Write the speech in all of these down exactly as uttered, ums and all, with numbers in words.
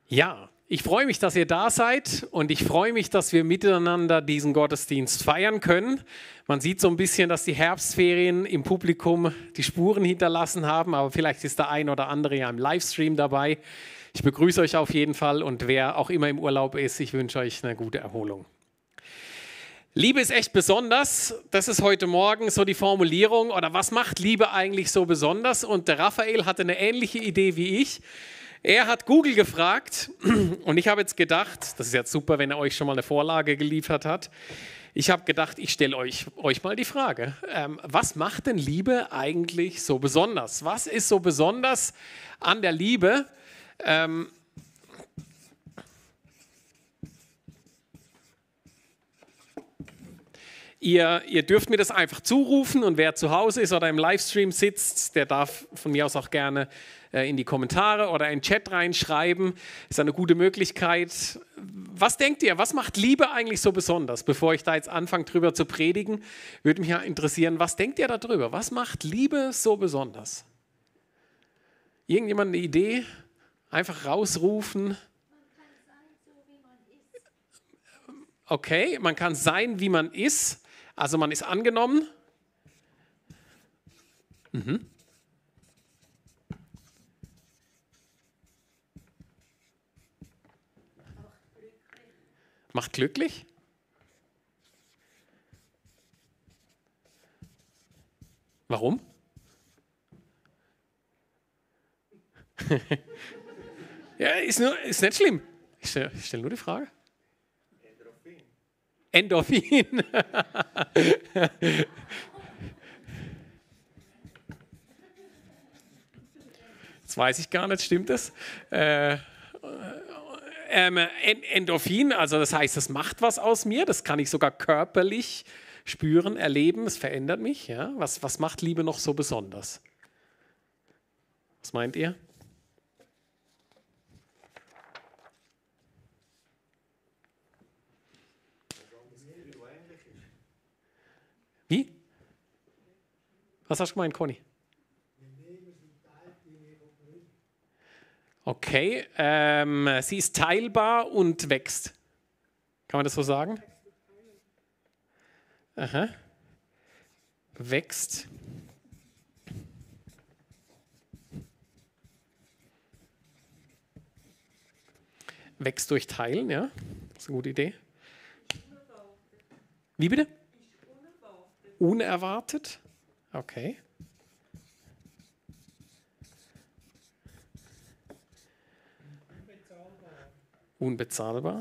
Ja, ich freue mich, dass ihr da seid und ich freue mich, dass wir miteinander diesen Gottesdienst feiern können. Man sieht so ein bisschen, dass die Herbstferien im Publikum die Spuren hinterlassen haben, aber vielleicht ist der ein oder andere ja im Livestream dabei. Ich begrüße euch auf jeden Fall und wer auch immer im Urlaub ist, ich wünsche euch eine gute Erholung. Liebe ist echt besonders, das ist heute Morgen so die Formulierung, oder was macht Liebe eigentlich so besonders? Und der Raphael hatte eine ähnliche Idee wie ich. Er hat Google gefragt und ich habe jetzt gedacht, das ist jetzt super, wenn er euch schon mal eine Vorlage geliefert hat. Ich habe gedacht, ich stelle euch, euch mal die Frage, ähm, was macht denn Liebe eigentlich so besonders? Was ist so besonders an der Liebe? Ähm, Ihr, ihr dürft mir das einfach zurufen und wer zu Hause ist oder im Livestream sitzt, der darf von mir aus auch gerne äh, in die Kommentare oder in den Chat reinschreiben. Ist eine gute Möglichkeit. Was denkt ihr, was macht Liebe eigentlich so besonders? Bevor ich da jetzt anfange, drüber zu predigen, würde mich ja interessieren, was denkt ihr darüber? Was macht Liebe so besonders? Irgendjemand eine Idee? Einfach rausrufen. Okay, man kann sein, wie man ist. Also man ist angenommen. Mhm. Macht glücklich. Warum? Ja, ist, nur, ist nicht schlimm. Ich stelle stell nur die Frage. Endorphin. Das weiß ich gar nicht, stimmt das? Äh, ähm, Endorphin, also das heißt, das macht was aus mir, das kann ich sogar körperlich spüren, erleben, es verändert mich. Ja? Was, was macht Liebe noch so besonders? Was meint ihr? Wie? Was hast du gemeint, Conny? Okay, ähm, sie ist teilbar und wächst. Kann man das so sagen? Aha. Wächst. Wächst durch Teilen, ja. Das ist eine gute Idee. Wie bitte? Unerwartet? Okay. Unbezahlbar.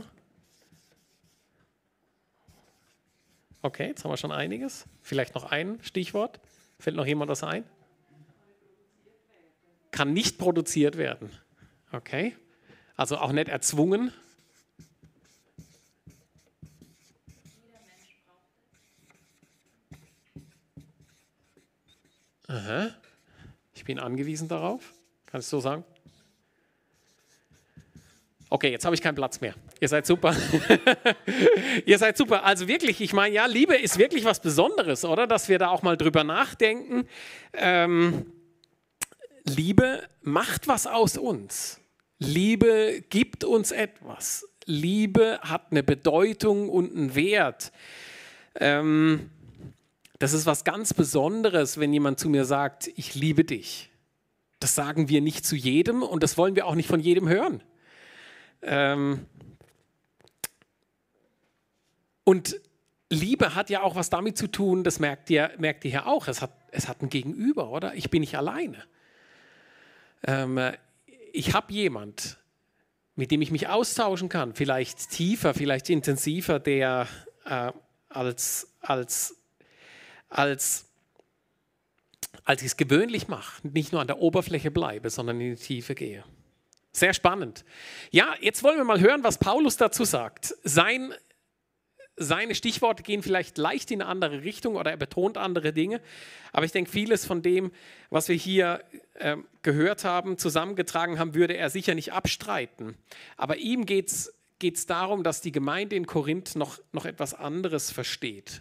Okay, jetzt haben wir schon einiges. Vielleicht noch ein Stichwort. Fällt noch jemand was ein? Kann nicht produziert werden. Okay. Also auch nicht erzwungen. Aha. Ich bin angewiesen darauf. Kannst du so sagen? Okay, jetzt habe ich keinen Platz mehr. Ihr seid super. Ihr seid super. Also wirklich, ich meine, ja, Liebe ist wirklich was Besonderes, oder? Dass wir da auch mal drüber nachdenken. Ähm, Liebe macht was aus uns. Liebe gibt uns etwas. Liebe hat eine Bedeutung und einen Wert. Ähm, das ist was ganz Besonderes, wenn jemand zu mir sagt, ich liebe dich. Das sagen wir nicht zu jedem und das wollen wir auch nicht von jedem hören. Ähm und Liebe hat ja auch was damit zu tun, das merkt ihr, merkt ihr ja auch, es hat, es hat ein Gegenüber, oder? Ich bin nicht alleine. Ähm, ich habe jemand, mit dem ich mich austauschen kann, vielleicht tiefer, vielleicht intensiver, der äh, als, als, als, als ich es gewöhnlich mache, nicht nur an der Oberfläche bleibe, sondern in die Tiefe gehe. Sehr spannend. Ja, jetzt wollen wir mal hören, was Paulus dazu sagt. Sein, seine Stichworte gehen vielleicht leicht in eine andere Richtung oder er betont andere Dinge. Aber ich denke, vieles von dem, was wir hier äh, gehört haben, zusammengetragen haben, würde er sicher nicht abstreiten. Aber ihm geht es darum, dass die Gemeinde in Korinth noch, noch etwas anderes versteht.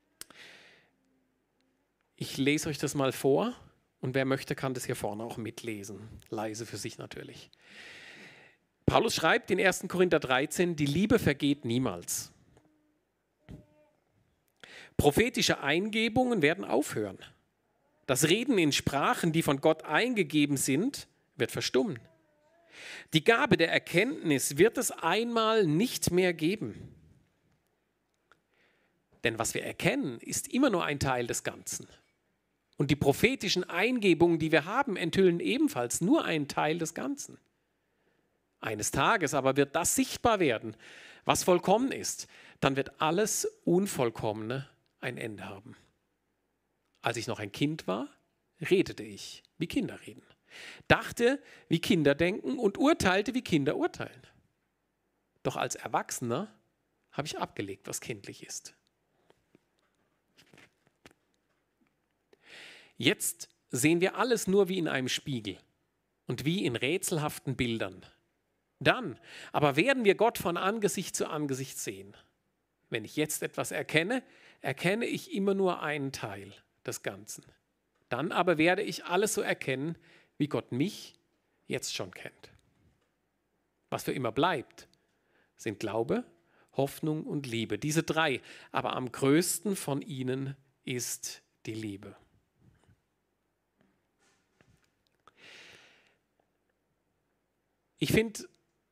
Ich lese euch das mal vor. Und wer möchte, kann das hier vorne auch mitlesen. Leise für sich natürlich. Paulus schreibt in ersten Korinther dreizehn, die Liebe vergeht niemals. Prophetische Eingebungen werden aufhören. Das Reden in Sprachen, die von Gott eingegeben sind, wird verstummen. Die Gabe der Erkenntnis wird es einmal nicht mehr geben. Denn was wir erkennen, ist immer nur ein Teil des Ganzen. Und die prophetischen Eingebungen, die wir haben, enthüllen ebenfalls nur einen Teil des Ganzen. Eines Tages aber wird das sichtbar werden, was vollkommen ist. Dann wird alles Unvollkommene ein Ende haben. Als ich noch ein Kind war, redete ich, wie Kinder reden, dachte, wie Kinder denken und urteilte, wie Kinder urteilen. Doch als Erwachsener habe ich abgelegt, was kindlich ist. Jetzt sehen wir alles nur wie in einem Spiegel und wie in rätselhaften Bildern. Dann aber werden wir Gott von Angesicht zu Angesicht sehen. Wenn ich jetzt etwas erkenne, erkenne ich immer nur einen Teil des Ganzen. Dann aber werde ich alles so erkennen, wie Gott mich jetzt schon kennt. Was für immer bleibt, sind Glaube, Hoffnung und Liebe. Diese drei, aber am größten von ihnen ist die Liebe. Ich finde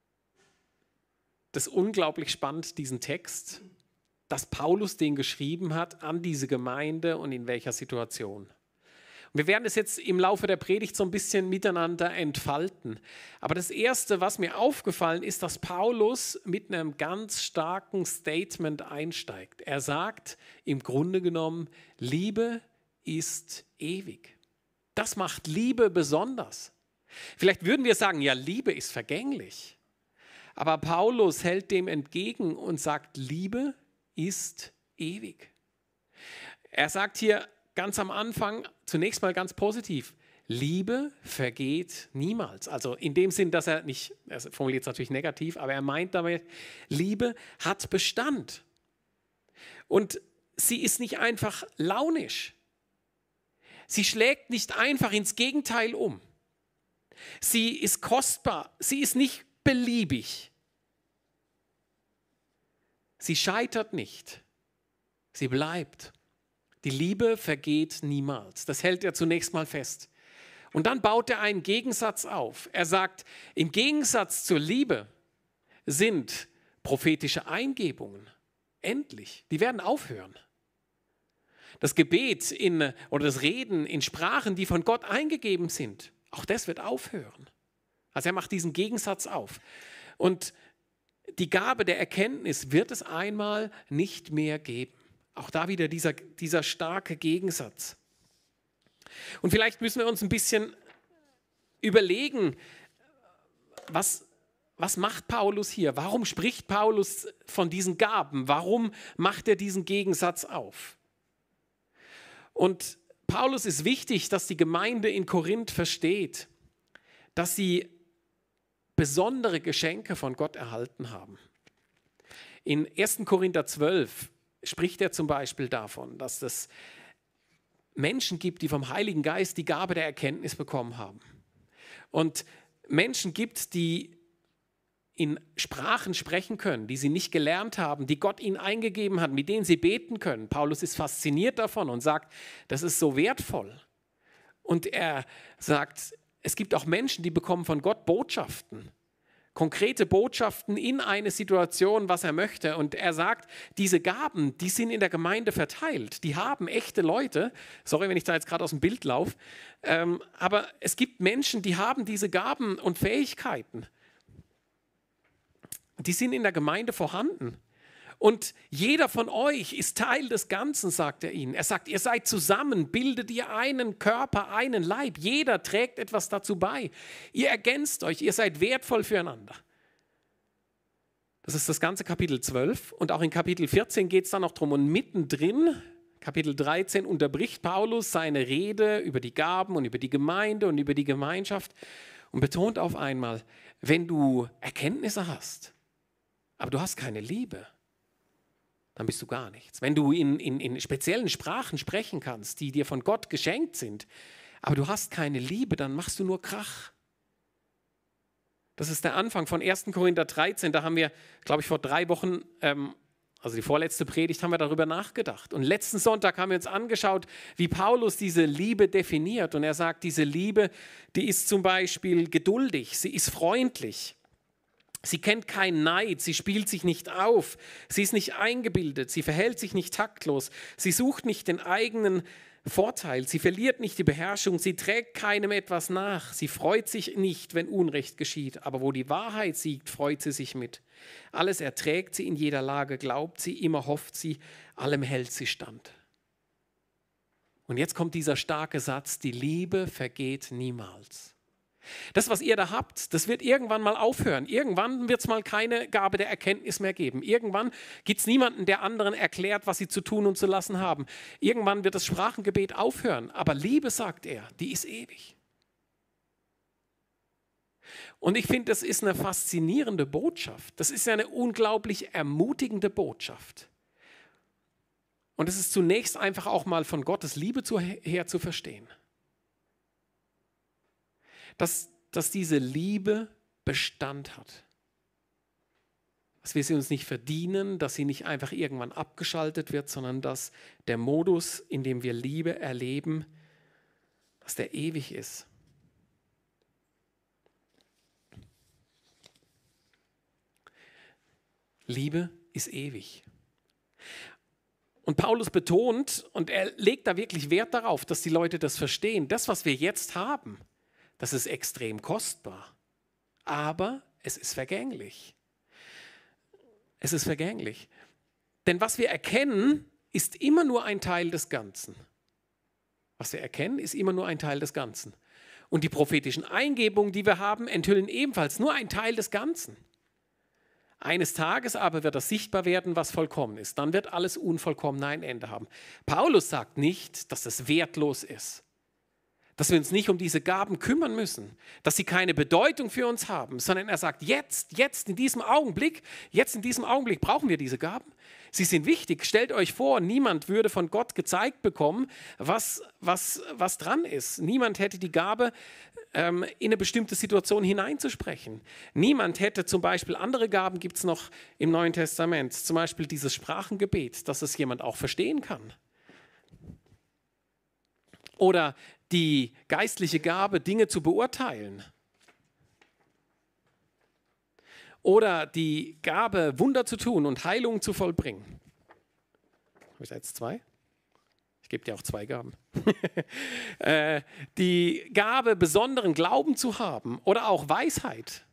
das unglaublich spannend, diesen Text, dass Paulus den geschrieben hat an diese Gemeinde und in welcher Situation. Und wir werden es jetzt im Laufe der Predigt so ein bisschen miteinander entfalten. Aber das Erste, was mir aufgefallen ist, dass Paulus mit einem ganz starken Statement einsteigt. Er sagt im Grunde genommen, Liebe ist ewig. Das macht Liebe besonders. Vielleicht würden wir sagen, ja, Liebe ist vergänglich. Aber Paulus hält dem entgegen und sagt, Liebe ist ewig. Er sagt hier ganz am Anfang, zunächst mal ganz positiv, Liebe vergeht niemals. Also in dem Sinn, dass er nicht, er formuliert es natürlich negativ, aber er meint damit, Liebe hat Bestand. Und sie ist nicht einfach launisch. Sie schlägt nicht einfach ins Gegenteil um. Sie ist kostbar, sie ist nicht beliebig. Sie scheitert nicht, sie bleibt. Die Liebe vergeht niemals. Das hält er zunächst mal fest. Und dann baut er einen Gegensatz auf. Er sagt, im Gegensatz zur Liebe sind prophetische Eingebungen endlich. Die werden aufhören. Das Gebet in, oder das Reden in Sprachen, die von Gott eingegeben sind, auch das wird aufhören. Also er macht diesen Gegensatz auf. Und die Gabe der Erkenntnis wird es einmal nicht mehr geben. Auch da wieder dieser, dieser starke Gegensatz. Und vielleicht müssen wir uns ein bisschen überlegen, was, was macht Paulus hier? Warum spricht Paulus von diesen Gaben? Warum macht er diesen Gegensatz auf? Und Paulus ist wichtig, dass die Gemeinde in Korinth versteht, dass sie besondere Geschenke von Gott erhalten haben. In ersten Korinther zwölf spricht er zum Beispiel davon, dass es Menschen gibt, die vom Heiligen Geist die Gabe der Erkenntnis bekommen haben. Und Menschen gibt, die in Sprachen sprechen können, die sie nicht gelernt haben, die Gott ihnen eingegeben hat, mit denen sie beten können. Paulus ist fasziniert davon und sagt, das ist so wertvoll. Und er sagt, es gibt auch Menschen, die bekommen von Gott Botschaften, konkrete Botschaften in eine Situation, was er möchte. Und er sagt, diese Gaben, die sind in der Gemeinde verteilt. Die haben echte Leute. Sorry, wenn ich da jetzt gerade aus dem Bild laufe. Ähm, aber es gibt Menschen, die haben diese Gaben und Fähigkeiten. Die sind in der Gemeinde vorhanden. Und jeder von euch ist Teil des Ganzen, sagt er ihnen. Er sagt, ihr seid zusammen, bildet ihr einen Körper, einen Leib. Jeder trägt etwas dazu bei. Ihr ergänzt euch, ihr seid wertvoll füreinander. Das ist das ganze Kapitel zwölf. Und auch in Kapitel vierzehn geht es dann noch drum. Und mittendrin, Kapitel dreizehn, unterbricht Paulus seine Rede über die Gaben und über die Gemeinde und über die Gemeinschaft und betont auf einmal, wenn du Erkenntnisse hast, aber du hast keine Liebe, dann bist du gar nichts. Wenn du in, in, in speziellen Sprachen sprechen kannst, die dir von Gott geschenkt sind, aber du hast keine Liebe, dann machst du nur Krach. Das ist der Anfang von ersten Korinther dreizehn. Da haben wir, glaube ich, vor drei Wochen, ähm, also die vorletzte Predigt, haben wir darüber nachgedacht. Und letzten Sonntag haben wir uns angeschaut, wie Paulus diese Liebe definiert. Und er sagt, diese Liebe, die ist zum Beispiel geduldig, sie ist freundlich. Sie kennt keinen Neid, sie spielt sich nicht auf, sie ist nicht eingebildet, sie verhält sich nicht taktlos, sie sucht nicht den eigenen Vorteil, sie verliert nicht die Beherrschung, sie trägt keinem etwas nach, sie freut sich nicht, wenn Unrecht geschieht, aber wo die Wahrheit siegt, freut sie sich mit. Alles erträgt sie in jeder Lage, glaubt sie, immer hofft sie, allem hält sie stand. Und jetzt kommt dieser starke Satz, die Liebe vergeht niemals. Das, was ihr da habt, das wird irgendwann mal aufhören. Irgendwann wird es mal keine Gabe der Erkenntnis mehr geben. Irgendwann gibt es niemanden, der anderen erklärt, was sie zu tun und zu lassen haben. Irgendwann wird das Sprachengebet aufhören. Aber Liebe, sagt er, die ist ewig. Und ich finde, das ist eine faszinierende Botschaft. Das ist ja eine unglaublich ermutigende Botschaft. Und es ist zunächst einfach auch mal von Gottes Liebe her zu verstehen. Dass, dass diese Liebe Bestand hat. Dass wir sie uns nicht verdienen, dass sie nicht einfach irgendwann abgeschaltet wird, sondern dass der Modus, in dem wir Liebe erleben, dass der ewig ist. Liebe ist ewig. Und Paulus betont, und er legt da wirklich Wert darauf, dass die Leute das verstehen, das, was wir jetzt haben, das ist extrem kostbar, aber es ist vergänglich. Es ist vergänglich. Denn was wir erkennen, ist immer nur ein Teil des Ganzen. Was wir erkennen, ist immer nur ein Teil des Ganzen. Und die prophetischen Eingebungen, die wir haben, enthüllen ebenfalls nur einen Teil des Ganzen. Eines Tages aber wird das sichtbar werden, was vollkommen ist. Dann wird alles Unvollkommene ein Ende haben. Paulus sagt nicht, dass es wertlos ist. Dass wir uns nicht um diese Gaben kümmern müssen, dass sie keine Bedeutung für uns haben, sondern er sagt, jetzt, jetzt in diesem Augenblick, jetzt in diesem Augenblick brauchen wir diese Gaben. Sie sind wichtig. Stellt euch vor, niemand würde von Gott gezeigt bekommen, was, was, was dran ist. Niemand hätte die Gabe, ähm, in eine bestimmte Situation hineinzusprechen. Niemand hätte zum Beispiel, andere Gaben gibt es noch im Neuen Testament, zum Beispiel dieses Sprachengebet, dass es jemand auch verstehen kann. Oder die geistliche Gabe, Dinge zu beurteilen. Oder die Gabe, Wunder zu tun und Heilung zu vollbringen. Habe ich da jetzt zwei? Ich gebe dir auch zwei Gaben. äh, die Gabe, besonderen Glauben zu haben oder auch Weisheit.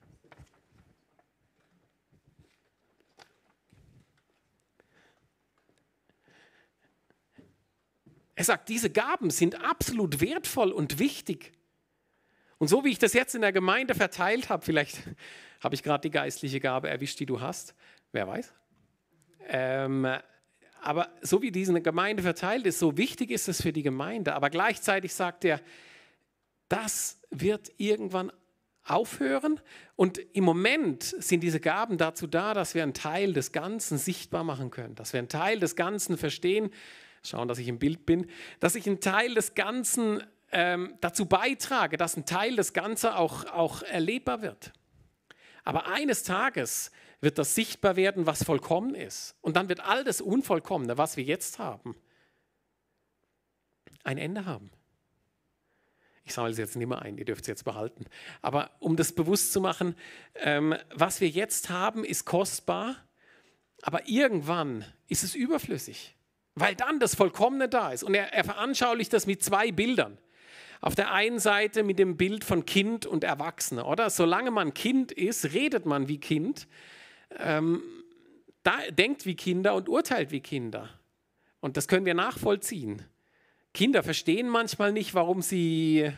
Er sagt, diese Gaben sind absolut wertvoll und wichtig. Und so wie ich das jetzt in der Gemeinde verteilt habe, vielleicht habe ich gerade die geistliche Gabe erwischt, die du hast, wer weiß. Ähm, aber so wie diese Gemeinde verteilt ist, so wichtig ist es für die Gemeinde. Aber gleichzeitig sagt er, das wird irgendwann aufhören. Und im Moment sind diese Gaben dazu da, dass wir einen Teil des Ganzen sichtbar machen können, dass wir einen Teil des Ganzen verstehen. Schauen, dass ich im Bild bin, dass ich einen Teil des Ganzen ähm, dazu beitrage, dass ein Teil des Ganzen auch, auch erlebbar wird. Aber eines Tages wird das sichtbar werden, was vollkommen ist. Und dann wird all das Unvollkommene, was wir jetzt haben, ein Ende haben. Ich sammle es jetzt nicht mehr ein, ihr dürft es jetzt behalten. Aber um das bewusst zu machen, ähm, was wir jetzt haben, ist kostbar, aber irgendwann ist es überflüssig. Weil dann das Vollkommene da ist. Und er, er veranschaulicht das mit zwei Bildern. Auf der einen Seite mit dem Bild von Kind und Erwachsene, oder? Solange man Kind ist, redet man wie Kind, ähm, da, denkt wie Kinder und urteilt wie Kinder. Und das können wir nachvollziehen. Kinder verstehen manchmal nicht, warum sie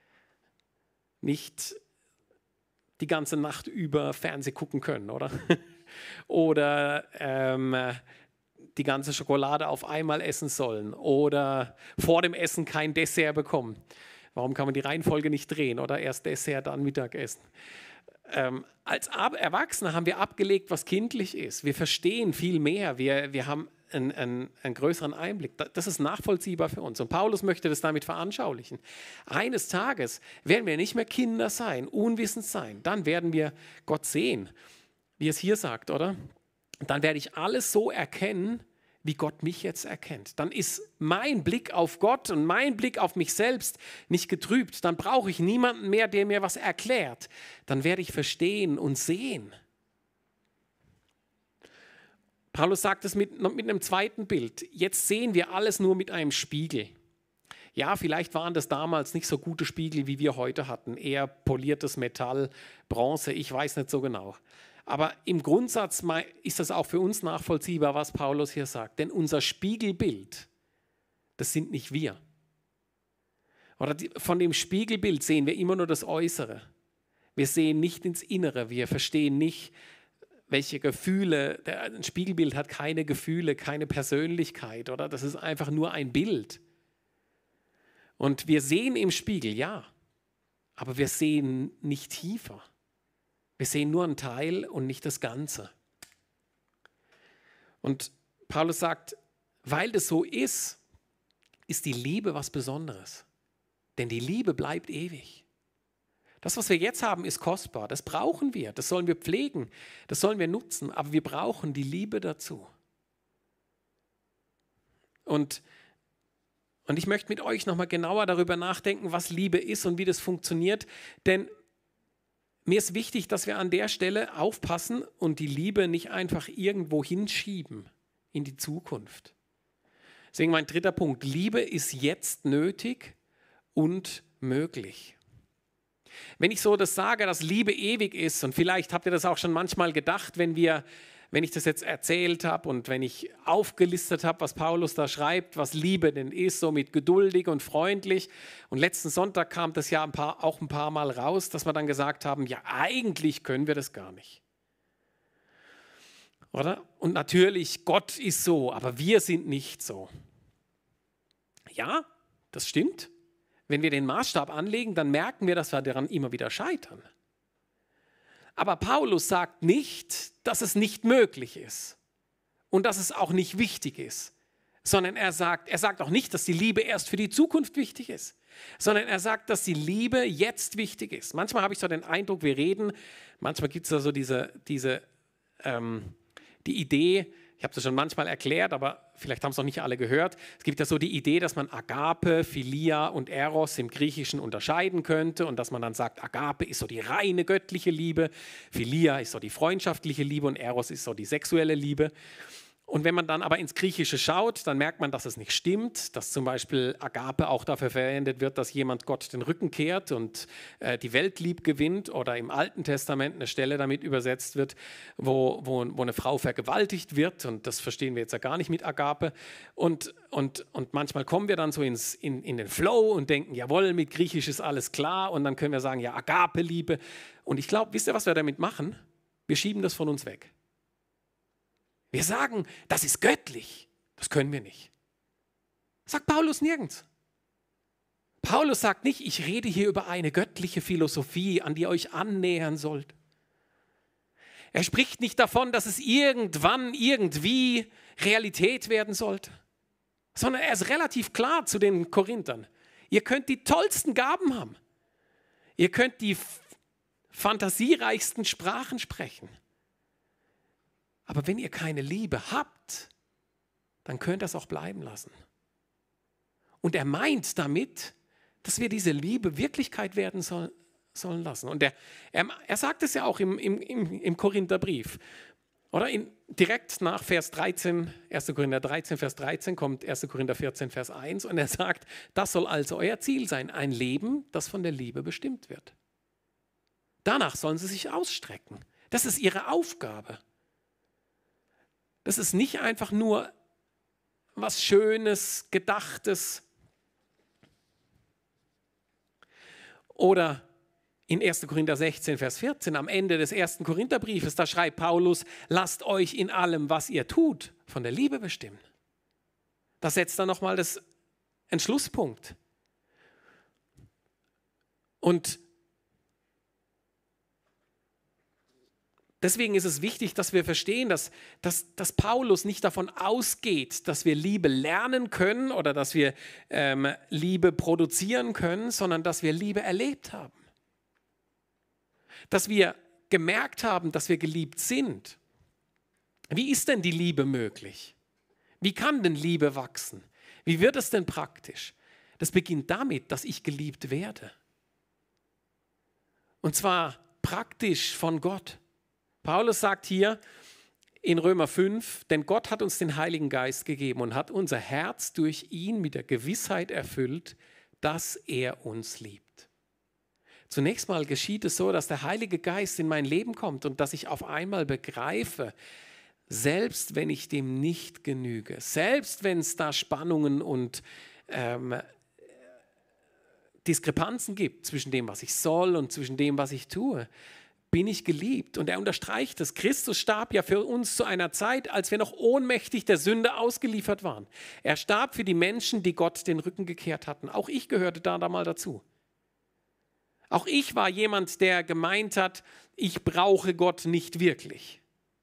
nicht die ganze Nacht über Fernsehen gucken können, oder? Oder ähm, die ganze Schokolade auf einmal essen sollen oder vor dem Essen kein Dessert bekommen. Warum kann man die Reihenfolge nicht drehen oder erst Dessert, dann Mittagessen? Ähm, als Erwachsene haben wir abgelegt, was kindlich ist. Wir verstehen viel mehr. Wir, wir haben einen, einen, einen größeren Einblick. Das ist nachvollziehbar für uns. Und Paulus möchte das damit veranschaulichen. Eines Tages werden wir nicht mehr Kinder sein, unwissend sein. Dann werden wir Gott sehen, wie es hier sagt, oder? Dann werde ich alles so erkennen, wie Gott mich jetzt erkennt. Dann ist mein Blick auf Gott und mein Blick auf mich selbst nicht getrübt. Dann brauche ich niemanden mehr, der mir was erklärt. Dann werde ich verstehen und sehen. Paulus sagt es mit, mit einem zweiten Bild. Jetzt sehen wir alles nur mit einem Spiegel. Ja, vielleicht waren das damals nicht so gute Spiegel, wie wir heute hatten. Eher poliertes Metall, Bronze, ich weiß nicht so genau. Aber im Grundsatz ist das auch für uns nachvollziehbar, was Paulus hier sagt. Denn unser Spiegelbild, das sind nicht wir. Oder die, von dem Spiegelbild sehen wir immer nur das Äußere. Wir sehen nicht ins Innere, wir verstehen nicht, welche Gefühle. Der, ein Spiegelbild hat keine Gefühle, keine Persönlichkeit, oder? Das ist einfach nur ein Bild. Und wir sehen im Spiegel, ja, aber wir sehen nicht tiefer. Wir sehen nur einen Teil und nicht das Ganze. Und Paulus sagt, weil das so ist, ist die Liebe was Besonderes. Denn die Liebe bleibt ewig. Das, was wir jetzt haben, ist kostbar. Das brauchen wir. Das sollen wir pflegen. Das sollen wir nutzen. Aber wir brauchen die Liebe dazu. Und, und ich möchte mit euch nochmal genauer darüber nachdenken, was Liebe ist und wie das funktioniert. Denn mir ist wichtig, dass wir an der Stelle aufpassen und die Liebe nicht einfach irgendwo hinschieben in die Zukunft. Deswegen mein dritter Punkt. Liebe ist jetzt nötig und möglich. Wenn ich so das sage, dass Liebe ewig ist, und vielleicht habt ihr das auch schon manchmal gedacht, wenn wir, wenn ich das jetzt erzählt habe und wenn ich aufgelistet habe, was Paulus da schreibt, was Liebe denn ist, so mit geduldig und freundlich. Und letzten Sonntag kam das ja ein paar, auch ein paar Mal raus, dass wir dann gesagt haben, ja, eigentlich können wir das gar nicht. Oder? Und natürlich, Gott ist so, aber wir sind nicht so. Ja, das stimmt. Wenn wir den Maßstab anlegen, dann merken wir, dass wir daran immer wieder scheitern. Aber Paulus sagt nicht, dass es nicht möglich ist und dass es auch nicht wichtig ist, sondern er sagt, er sagt auch nicht, dass die Liebe erst für die Zukunft wichtig ist, sondern er sagt, dass die Liebe jetzt wichtig ist. Manchmal habe ich so den Eindruck, wir reden, manchmal gibt es da so diese, diese ähm, die Idee, ich habe das schon manchmal erklärt, aber vielleicht haben es noch nicht alle gehört. Es gibt ja so die Idee, dass man Agape, Philia und Eros im Griechischen unterscheiden könnte und dass man dann sagt, Agape ist so die reine göttliche Liebe, Philia ist so die freundschaftliche Liebe und Eros ist so die sexuelle Liebe. Und wenn man dann aber ins Griechische schaut, dann merkt man, dass es nicht stimmt, dass zum Beispiel Agape auch dafür verwendet wird, dass jemand Gott den Rücken kehrt und äh, die Welt lieb gewinnt, oder im Alten Testament eine Stelle damit übersetzt wird, wo, wo, wo eine Frau vergewaltigt wird, und das verstehen wir jetzt ja gar nicht mit Agape. Und, und, und manchmal kommen wir dann so ins, in, in den Flow und denken, jawohl, mit Griechisch ist alles klar, und dann können wir sagen, ja, Agape-Liebe. Und ich glaube, wisst ihr, was wir damit machen? Wir schieben das von uns weg. Wir sagen, das ist göttlich. Das können wir nicht. Sagt Paulus nirgends. Paulus sagt nicht, ich rede hier über eine göttliche Philosophie, an die ihr euch annähern sollt. Er spricht nicht davon, dass es irgendwann, irgendwie Realität werden sollte, sondern er ist relativ klar zu den Korinthern. Ihr könnt die tollsten Gaben haben. Ihr könnt die fantasiereichsten Sprachen sprechen. Aber wenn ihr keine Liebe habt, dann könnt ihr es auch bleiben lassen. Und er meint damit, dass wir diese Liebe Wirklichkeit werden soll, sollen lassen. Und er, er, er sagt es ja auch im, im, im Korintherbrief. Oder in, direkt nach Vers dreizehn, erster Korinther dreizehn, Vers dreizehn kommt erster Korinther vierzehn, Vers eins. Und er sagt, das soll also euer Ziel sein, ein Leben, das von der Liebe bestimmt wird. Danach sollen sie sich ausstrecken. Das ist ihre Aufgabe. Das ist nicht einfach nur was Schönes, Gedachtes. Oder in erster Korinther sechzehn, Vers vierzehn, am Ende des ersten Korintherbriefes, da schreibt Paulus, lasst euch in allem, was ihr tut, von der Liebe bestimmen. Da setzt er nochmal das Entschlusspunkt. Und Deswegen ist es wichtig, dass wir verstehen, dass, dass, dass Paulus nicht davon ausgeht, dass wir Liebe lernen können oder dass wir ähm, Liebe produzieren können, sondern dass wir Liebe erlebt haben. Dass wir gemerkt haben, dass wir geliebt sind. Wie ist denn die Liebe möglich? Wie kann denn Liebe wachsen? Wie wird es denn praktisch? Das beginnt damit, dass ich geliebt werde. Und zwar praktisch von Gott. Paulus sagt hier in Römer fünf, denn Gott hat uns den Heiligen Geist gegeben und hat unser Herz durch ihn mit der Gewissheit erfüllt, dass er uns liebt. Zunächst mal geschieht es so, dass der Heilige Geist in mein Leben kommt und dass ich auf einmal begreife, selbst wenn ich dem nicht genüge, selbst wenn es da Spannungen und ähm, Diskrepanzen gibt zwischen dem, was ich soll und zwischen dem, was ich tue, bin ich geliebt. Und er unterstreicht es. Christus starb ja für uns zu einer Zeit, als wir noch ohnmächtig der Sünde ausgeliefert waren. Er starb für die Menschen, die Gott den Rücken gekehrt hatten. Auch ich gehörte da, da mal dazu. Auch ich war jemand, der gemeint hat, ich brauche Gott nicht wirklich.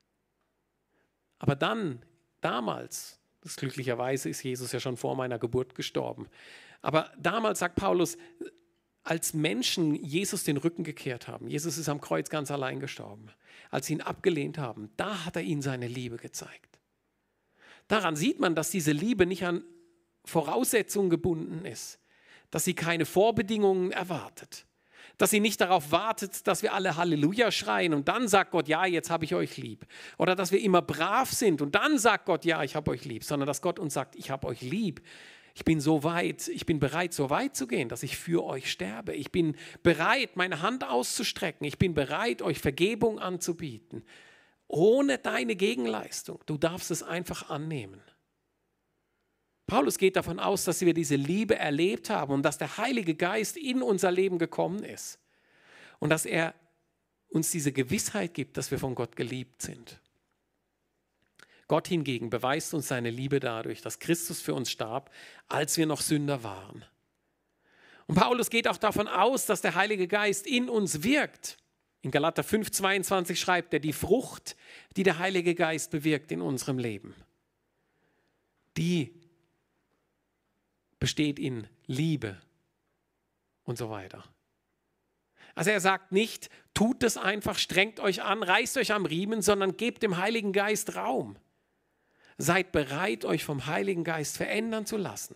Aber dann, damals, das glücklicherweise ist Jesus ja schon vor meiner Geburt gestorben, aber damals sagt Paulus, als Menschen Jesus den Rücken gekehrt haben, Jesus ist am Kreuz ganz allein gestorben, als sie ihn abgelehnt haben, da hat er ihnen seine Liebe gezeigt. Daran sieht man, dass diese Liebe nicht an Voraussetzungen gebunden ist, dass sie keine Vorbedingungen erwartet, dass sie nicht darauf wartet, dass wir alle Halleluja schreien und dann sagt Gott, ja, jetzt habe ich euch lieb. Oder dass wir immer brav sind und dann sagt Gott, ja, ich habe euch lieb, sondern dass Gott uns sagt, ich habe euch lieb. Ich bin so weit, ich bin bereit, so weit zu gehen, dass ich für euch sterbe. Ich bin bereit, meine Hand auszustrecken. Ich bin bereit, euch Vergebung anzubieten. Ohne deine Gegenleistung. Du darfst es einfach annehmen. Paulus geht davon aus, dass wir diese Liebe erlebt haben und dass der Heilige Geist in unser Leben gekommen ist. Und dass er uns diese Gewissheit gibt, dass wir von Gott geliebt sind. Gott hingegen beweist uns seine Liebe dadurch, dass Christus für uns starb, als wir noch Sünder waren. Und Paulus geht auch davon aus, dass der Heilige Geist in uns wirkt. In Galater fünf, zweiundzwanzig schreibt er, die Frucht, die der Heilige Geist bewirkt in unserem Leben, die besteht in Liebe und so weiter. Also er sagt nicht, tut es einfach, strengt euch an, reißt euch am Riemen, sondern gebt dem Heiligen Geist Raum. Seid bereit, euch vom Heiligen Geist verändern zu lassen.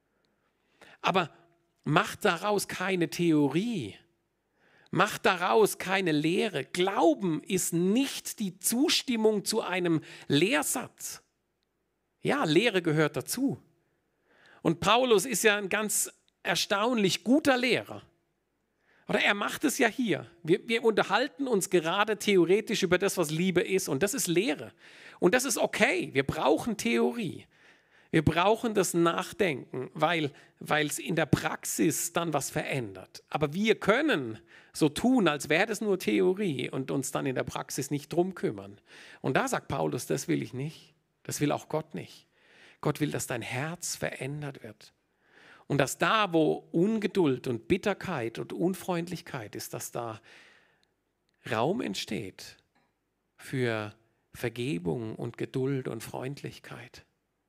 Aber macht daraus keine Theorie. Macht daraus keine Lehre. Glauben ist nicht die Zustimmung zu einem Lehrsatz. Ja, Lehre gehört dazu. Und Paulus ist ja ein ganz erstaunlich guter Lehrer. Oder er macht es ja hier. Wir, wir unterhalten uns gerade theoretisch über das, was Liebe ist. Und das ist Lehre. Und das ist okay. Wir brauchen Theorie. Wir brauchen das Nachdenken, weil weil es in der Praxis dann was verändert. Aber wir können so tun, als wäre das nur Theorie und uns dann in der Praxis nicht drum kümmern. Und da sagt Paulus, das will ich nicht. Das will auch Gott nicht. Gott will, dass dein Herz verändert wird. Und dass da, wo Ungeduld und Bitterkeit und Unfreundlichkeit ist, dass da Raum entsteht für Vergebung und Geduld und Freundlichkeit.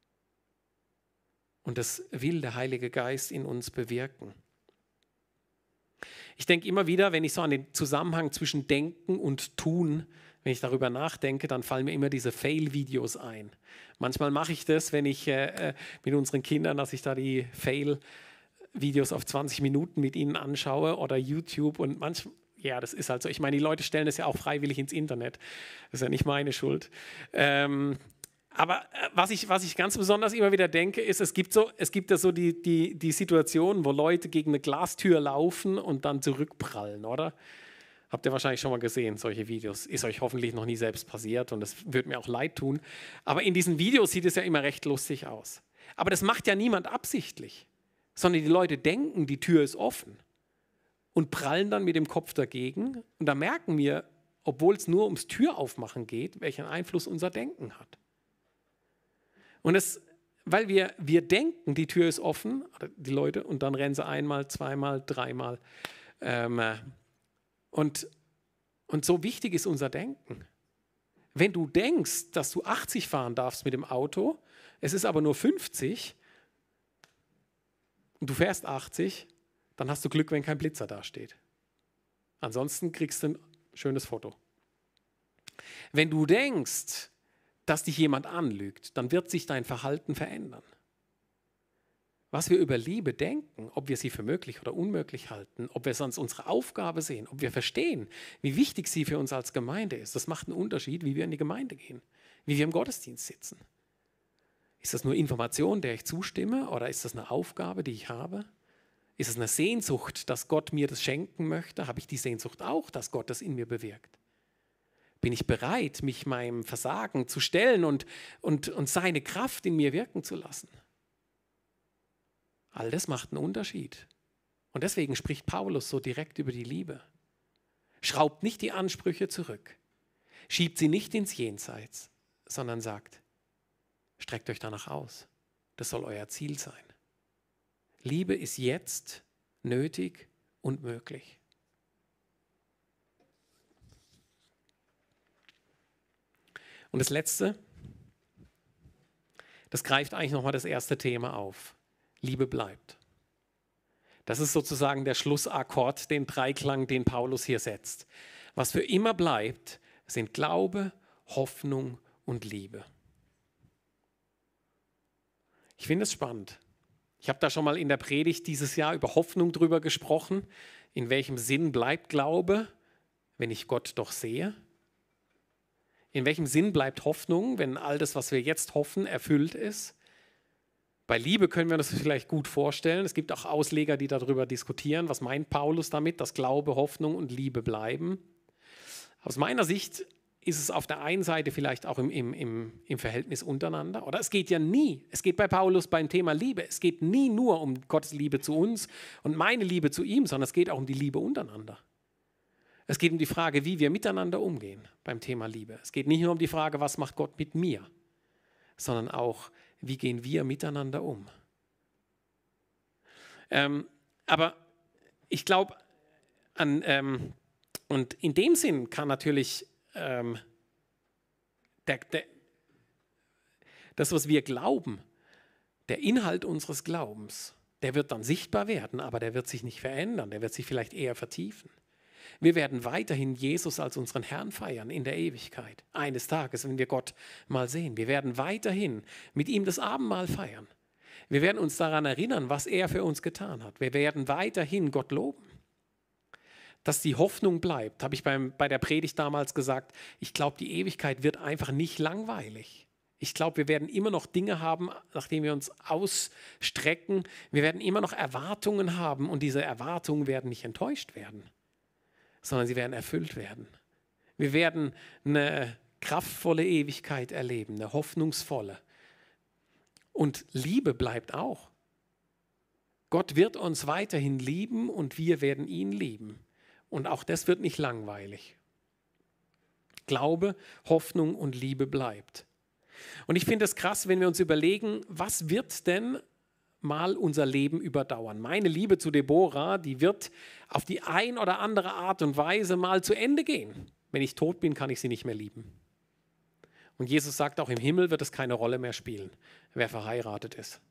Und das will der Heilige Geist in uns bewirken. Ich denke immer wieder, wenn ich so an den Zusammenhang zwischen Denken und Tun, wenn ich darüber nachdenke, dann fallen mir immer diese Fail-Videos ein. Manchmal mache ich das, wenn ich äh, mit unseren Kindern, dass ich da die Fail-Videos auf zwanzig Minuten mit ihnen anschaue oder YouTube und manchmal, ja, das ist halt so. Ich meine, die Leute stellen das ja auch freiwillig ins Internet. Das ist ja nicht meine Schuld. Ähm, aber was ich, was ich ganz besonders immer wieder denke, ist, es gibt so, es gibt ja so die, die, die Situationen, wo Leute gegen eine Glastür laufen und dann zurückprallen, oder? Habt ihr wahrscheinlich schon mal gesehen, solche Videos. Ist euch hoffentlich noch nie selbst passiert und das würde mir auch leid tun. Aber in diesen Videos sieht es ja immer recht lustig aus. Aber das macht ja niemand absichtlich, sondern die Leute denken, die Tür ist offen und prallen dann mit dem Kopf dagegen. Und da merken wir, obwohl es nur ums Türaufmachen geht, welchen Einfluss unser Denken hat. Und es, weil wir, wir denken, die Tür ist offen, die Leute, und dann rennen sie einmal, zweimal, dreimal. Ähm, Und, und so wichtig ist unser Denken. Wenn du denkst, dass du achtzig fahren darfst mit dem Auto, es ist aber nur fünfzig und du fährst achtzig, dann hast du Glück, wenn kein Blitzer dasteht. Ansonsten kriegst du ein schönes Foto. Wenn du denkst, dass dich jemand anlügt, dann wird sich dein Verhalten verändern. Was wir über Liebe denken, ob wir sie für möglich oder unmöglich halten, ob wir es als unsere Aufgabe sehen, ob wir verstehen, wie wichtig sie für uns als Gemeinde ist, das macht einen Unterschied, wie wir in die Gemeinde gehen, wie wir im Gottesdienst sitzen. Ist das nur Information, der ich zustimme, oder ist das eine Aufgabe, die ich habe? Ist es eine Sehnsucht, dass Gott mir das schenken möchte? Habe ich die Sehnsucht auch, dass Gott das in mir bewirkt? Bin ich bereit, mich meinem Versagen zu stellen und, und, und seine Kraft in mir wirken zu lassen? All das macht einen Unterschied. Und deswegen spricht Paulus so direkt über die Liebe. Schraubt nicht die Ansprüche zurück. Schiebt sie nicht ins Jenseits, sondern sagt, streckt euch danach aus. Das soll euer Ziel sein. Liebe ist jetzt nötig und möglich. Und das Letzte, das greift eigentlich nochmal das erste Thema auf. Liebe bleibt. Das ist sozusagen der Schlussakkord, den Dreiklang, den Paulus hier setzt. Was für immer bleibt, sind Glaube, Hoffnung und Liebe. Ich finde es spannend. Ich habe da schon mal in der Predigt dieses Jahr über Hoffnung drüber gesprochen. In welchem Sinn bleibt Glaube, wenn ich Gott doch sehe? In welchem Sinn bleibt Hoffnung, wenn all das, was wir jetzt hoffen, erfüllt ist? Bei Liebe können wir uns das vielleicht gut vorstellen. Es gibt auch Ausleger, die darüber diskutieren. Was meint Paulus damit, dass Glaube, Hoffnung und Liebe bleiben? Aus meiner Sicht ist es auf der einen Seite vielleicht auch im, im, im, im Verhältnis untereinander. Oder es geht ja nie, es geht bei Paulus beim Thema Liebe, es geht nie nur um Gottes Liebe zu uns und meine Liebe zu ihm, sondern es geht auch um die Liebe untereinander. Es geht um die Frage, wie wir miteinander umgehen beim Thema Liebe. Es geht nicht nur um die Frage, was macht Gott mit mir, sondern auch, wie gehen wir miteinander um. Ähm, aber ich glaube, ähm, und in dem Sinn kann natürlich ähm, der, der, das, was wir glauben, der Inhalt unseres Glaubens, der wird dann sichtbar werden, aber der wird sich nicht verändern, der wird sich vielleicht eher vertiefen. Wir werden weiterhin Jesus als unseren Herrn feiern in der Ewigkeit. Eines Tages, wenn wir Gott mal sehen. Wir werden weiterhin mit ihm das Abendmahl feiern. Wir werden uns daran erinnern, was er für uns getan hat. Wir werden weiterhin Gott loben. Dass die Hoffnung bleibt, habe ich beim, bei der Predigt damals gesagt, ich glaube, die Ewigkeit wird einfach nicht langweilig. Ich glaube, wir werden immer noch Dinge haben, nachdem wir uns ausstrecken. Wir werden immer noch Erwartungen haben und diese Erwartungen werden nicht enttäuscht werden, sondern sie werden erfüllt werden. Wir werden eine kraftvolle Ewigkeit erleben, eine hoffnungsvolle. Und Liebe bleibt auch. Gott wird uns weiterhin lieben und wir werden ihn lieben. Und auch das wird nicht langweilig. Glaube, Hoffnung und Liebe bleibt. Und ich finde es krass, wenn wir uns überlegen, was wird denn mal unser Leben überdauern. Meine Liebe zu Deborah, die wird auf die ein oder andere Art und Weise mal zu Ende gehen. Wenn ich tot bin, kann ich sie nicht mehr lieben. Und Jesus sagt, auch im Himmel wird es keine Rolle mehr spielen, wer verheiratet ist.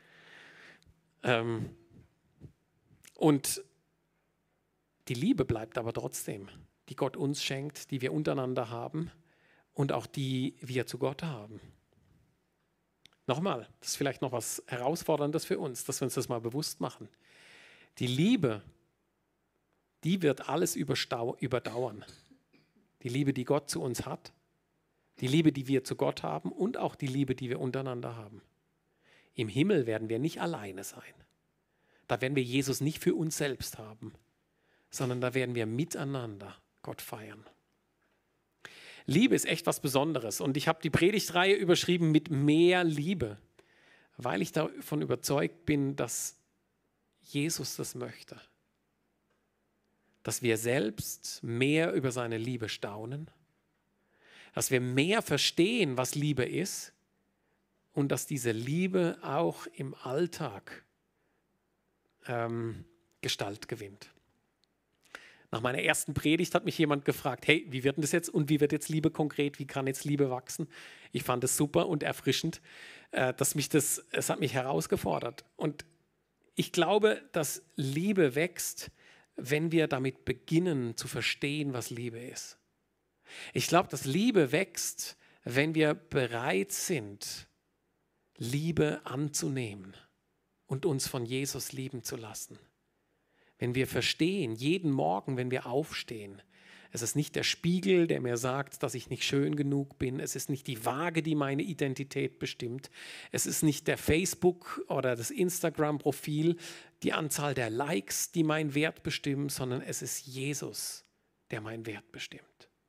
Ähm und die Liebe bleibt aber trotzdem, die Gott uns schenkt, die wir untereinander haben und auch die wir zu Gott haben. Nochmal, das ist vielleicht noch was Herausforderndes für uns, dass wir uns das mal bewusst machen. Die Liebe, die wird alles überdauern. Die Liebe, die Gott zu uns hat, die Liebe, die wir zu Gott haben und auch die Liebe, die wir untereinander haben. Im Himmel werden wir nicht alleine sein. Da werden wir Jesus nicht für uns selbst haben, sondern da werden wir miteinander Gott feiern. Liebe ist echt was Besonderes und ich habe die Predigtreihe überschrieben mit mehr Liebe, weil ich davon überzeugt bin, dass Jesus das möchte. Dass wir selbst mehr über seine Liebe staunen, dass wir mehr verstehen, was Liebe ist und dass diese Liebe auch im Alltag ähm, Gestalt gewinnt. Nach meiner ersten Predigt hat mich jemand gefragt, hey, wie wird denn das jetzt und wie wird jetzt Liebe konkret, wie kann jetzt Liebe wachsen? Ich fand es super und erfrischend, äh, dass mich das, es hat mich herausgefordert. Und ich glaube, dass Liebe wächst, wenn wir damit beginnen zu verstehen, was Liebe ist. Ich glaube, dass Liebe wächst, wenn wir bereit sind, Liebe anzunehmen und uns von Jesus lieben zu lassen. Wenn wir verstehen, jeden Morgen, wenn wir aufstehen, es ist nicht der Spiegel, der mir sagt, dass ich nicht schön genug bin. Es ist nicht die Waage, die meine Identität bestimmt. Es ist nicht der Facebook- oder das Instagram-Profil, die Anzahl der Likes, die meinen Wert bestimmen, sondern es ist Jesus, der meinen Wert bestimmt.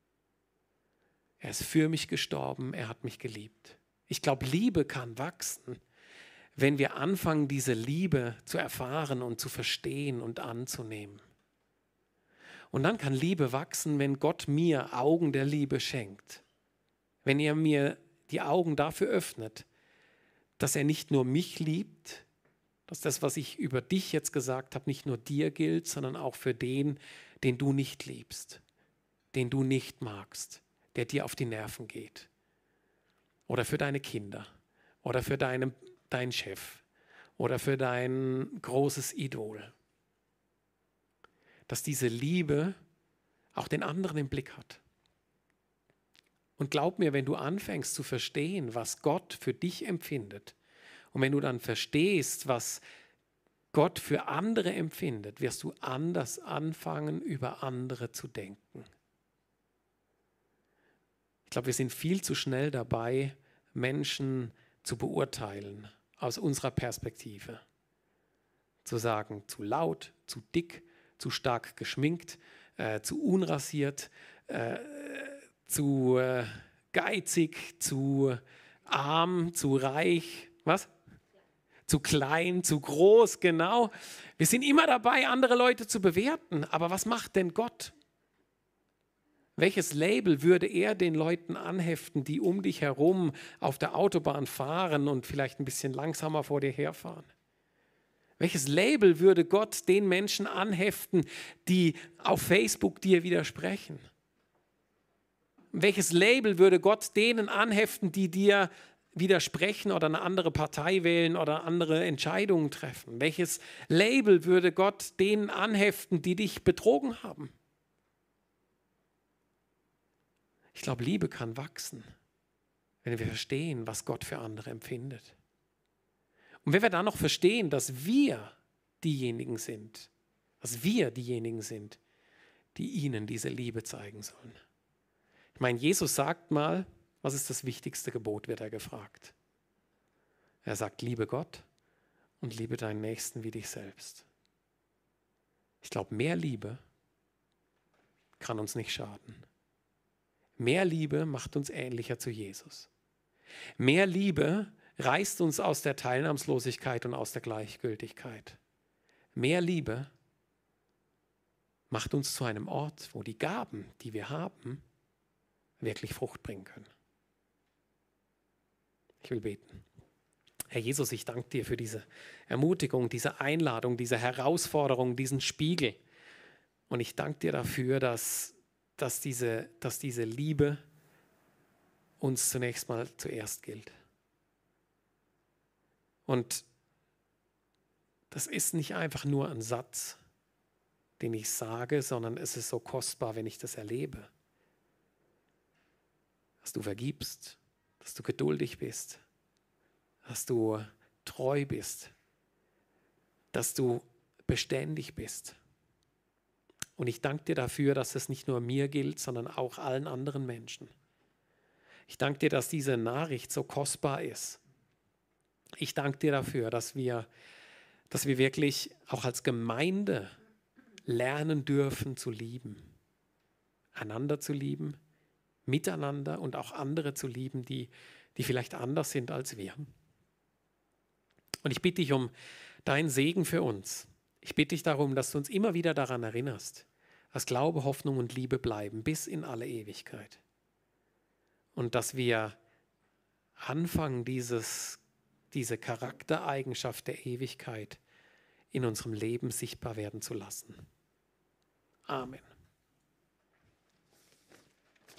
Er ist für mich gestorben, er hat mich geliebt. Ich glaube, Liebe kann wachsen, wenn wir anfangen, diese Liebe zu erfahren und zu verstehen und anzunehmen. Und dann kann Liebe wachsen, wenn Gott mir Augen der Liebe schenkt. Wenn er mir die Augen dafür öffnet, dass er nicht nur mich liebt, dass das, was ich über dich jetzt gesagt habe, nicht nur dir gilt, sondern auch für den, den du nicht liebst, den du nicht magst, der dir auf die Nerven geht. Oder für deine Kinder oder für deine dein Chef oder für dein großes Idol. Dass diese Liebe auch den anderen im Blick hat. Und glaub mir, wenn du anfängst zu verstehen, was Gott für dich empfindet und wenn du dann verstehst, was Gott für andere empfindet, wirst du anders anfangen, über andere zu denken. Ich glaube, wir sind viel zu schnell dabei, Menschen zu beurteilen aus unserer Perspektive. Zu sagen, zu laut, zu dick, zu stark geschminkt, äh, zu unrasiert, äh, zu äh, geizig, zu arm, zu reich, was? Zu klein, zu groß, genau. Wir sind immer dabei, andere Leute zu bewerten. Aber was macht denn Gott? Welches Label würde er den Leuten anheften, die um dich herum auf der Autobahn fahren und vielleicht ein bisschen langsamer vor dir herfahren? Welches Label würde Gott den Menschen anheften, die auf Facebook dir widersprechen? Welches Label würde Gott denen anheften, die dir widersprechen oder eine andere Partei wählen oder andere Entscheidungen treffen? Welches Label würde Gott denen anheften, die dich betrogen haben? Ich glaube, Liebe kann wachsen, wenn wir verstehen, was Gott für andere empfindet. Und wenn wir dann noch verstehen, dass wir diejenigen sind, dass wir diejenigen sind, die ihnen diese Liebe zeigen sollen. Ich meine, Jesus sagt mal, was ist das wichtigste Gebot, wird er gefragt. Er sagt, liebe Gott und liebe deinen Nächsten wie dich selbst. Ich glaube, mehr Liebe kann uns nicht schaden. Mehr Liebe macht uns ähnlicher zu Jesus. Mehr Liebe reißt uns aus der Teilnahmslosigkeit und aus der Gleichgültigkeit. Mehr Liebe macht uns zu einem Ort, wo die Gaben, die wir haben, wirklich Frucht bringen können. Ich will beten. Herr Jesus, ich danke dir für diese Ermutigung, diese Einladung, diese Herausforderung, diesen Spiegel. Und ich danke dir dafür, dass, dass, diese, dass diese Liebe uns zunächst mal zuerst gilt. Und das ist nicht einfach nur ein Satz, den ich sage, sondern es ist so kostbar, wenn ich das erlebe. Dass du vergibst, dass du geduldig bist, dass du treu bist, dass du beständig bist. Und ich danke dir dafür, dass es nicht nur mir gilt, sondern auch allen anderen Menschen. Ich danke dir, dass diese Nachricht so kostbar ist. Ich danke dir dafür, dass wir, dass wir wirklich auch als Gemeinde lernen dürfen zu lieben. Einander zu lieben, miteinander und auch andere zu lieben, die, die vielleicht anders sind als wir. Und ich bitte dich um deinen Segen für uns. Ich bitte dich darum, dass du uns immer wieder daran erinnerst, dass Glaube, Hoffnung und Liebe bleiben bis in alle Ewigkeit. Und dass wir anfangen, dieses, diese Charaktereigenschaft der Ewigkeit in unserem Leben sichtbar werden zu lassen. Amen.